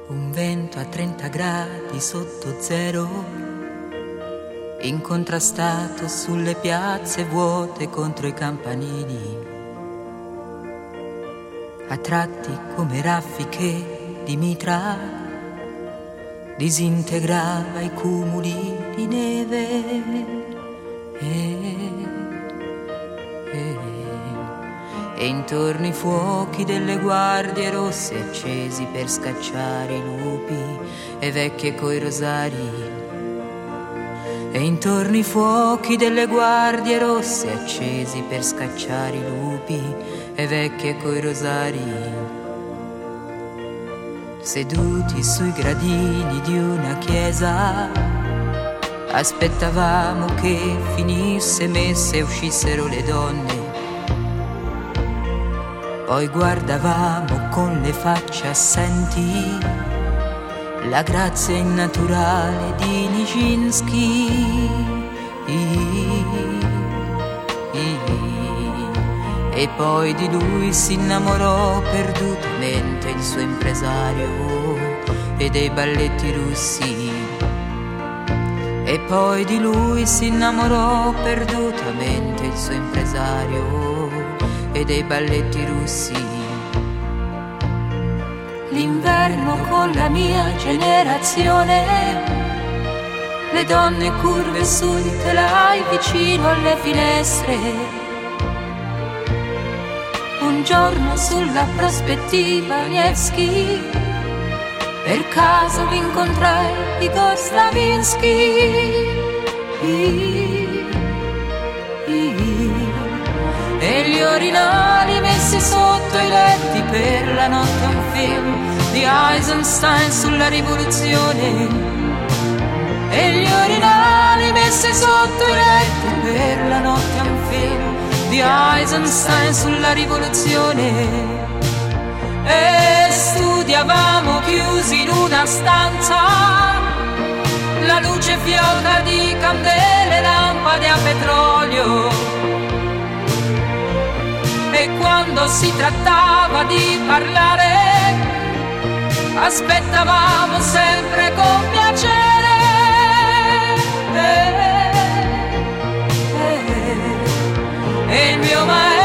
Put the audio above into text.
Un vento a 30 gradi sotto zero, incontrastato sulle piazze vuote contro i campanili, a tratti come raffiche di mitra, disintegrava i cumuli di neve. E intorno i fuochi delle guardie rosse accesi per scacciare i lupi e vecchie coi rosari. E intorno i fuochi delle guardie rosse accesi per scacciare i lupi e vecchie coi rosari. Seduti sui gradini di una chiesa, aspettavamo che finisse messa e uscissero le donne. Poi guardavamo con le facce assenti la grazia innaturale di Nijinsky. E poi di lui si innamorò perdutamente il suo impresario e dei balletti russi. E poi di lui si innamorò perdutamente il suo impresario e dei balletti russi. L'inverno con la mia generazione, le donne curve sui telai vicino alle finestre. Un giorno sulla prospettiva Nevsky, per caso l'incontrai Igor Stravinsky. E gli orinali messi sotto i letti per la notte, un film di Eisenstein sulla rivoluzione. E gli orinali messi sotto i letti per la notte, un film di Eisenstein sulla rivoluzione. E studiavamo chiusi in una stanza, la luce fioca di candele, lampade a petrolio. E quando si trattava di parlare, aspettavamo sempre con piacere. E il mio maestro